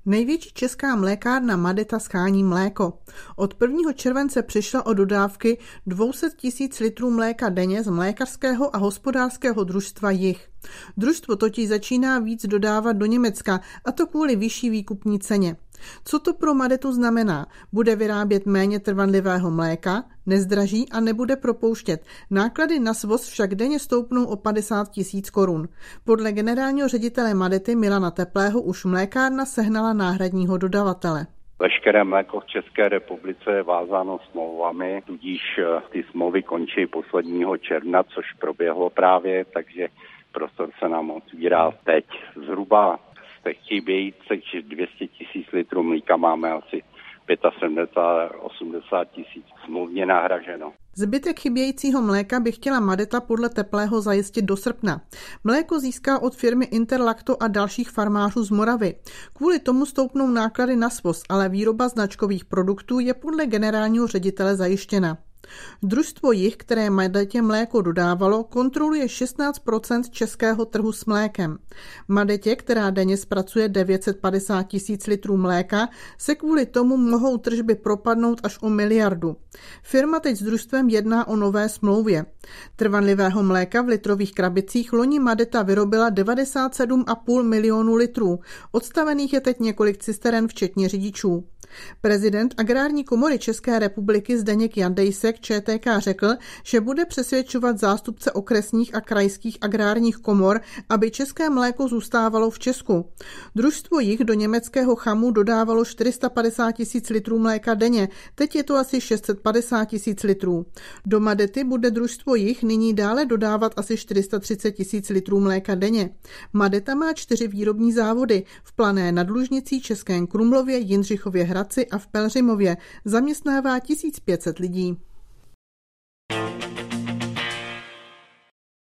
Největší česká mlékárna Madeta shání mléko. Od 1. července přišla o dodávky 200 000 litrů mléka denně z mlékařského a hospodářského družstva Jih. Družstvo totiž začíná víc dodávat do Německa, a to kvůli vyšší výkupní ceně. Co to pro Madetu znamená? Bude vyrábět méně trvanlivého mléka, nezdraží a nebude propouštět. Náklady na svoz však denně stoupnou o 50 000 korun. Podle generálního ředitele Madety Milana Teplého už mlékárna sehnala náhradního dodavatele. Veškeré mléko v České republice je vázáno smlouvami, tudíž ty smlouvy končí 1. června, což proběhlo právě, takže prostor se nám otvírá teď. Zhruba z těch chybějících 200 000 litrů mléka máme asi 75-80 000 smluvně nahraženo. Zbytek chybějícího mléka by chtěla Madeta podle Teplého zajistit do srpna. Mléko získá od firmy Interlacto a dalších farmářů z Moravy. Kvůli tomu stoupnou náklady na svoz, ale výroba značkových produktů je podle generálního ředitele zajištěna. Družstvo Jih, které Madetě mléko dodávalo, kontroluje 16% českého trhu s mlékem. Madetě, která denně zpracuje 950 000 litrů mléka, se kvůli tomu mohou tržby propadnout až o 1 miliardu. Firma teď s družstvem jedná o nové smlouvě. Trvanlivého mléka v litrových krabicích loni Madeta vyrobila 97,5 milionu litrů. Odstavených je teď několik cisteren včetně řidičů. Prezident Agrární komory České republiky Zdeněk Jandejsek ČTK řekl, že bude přesvědčovat zástupce okresních a krajských agrárních komor, aby české mléko zůstávalo v Česku. Družstvo Jih do německého Chamu dodávalo 450 000 litrů mléka denně, teď je to asi 650 000 litrů. Do Madety bude družstvo Jih nyní dále dodávat asi 430 000 litrů mléka denně. Madeta má 4 výrobní závody v Plané nad Lužnicí, Českém Krumlově, Jindřichově Hradci a v Pelhřimově. Zaměstnává 1500 lidí.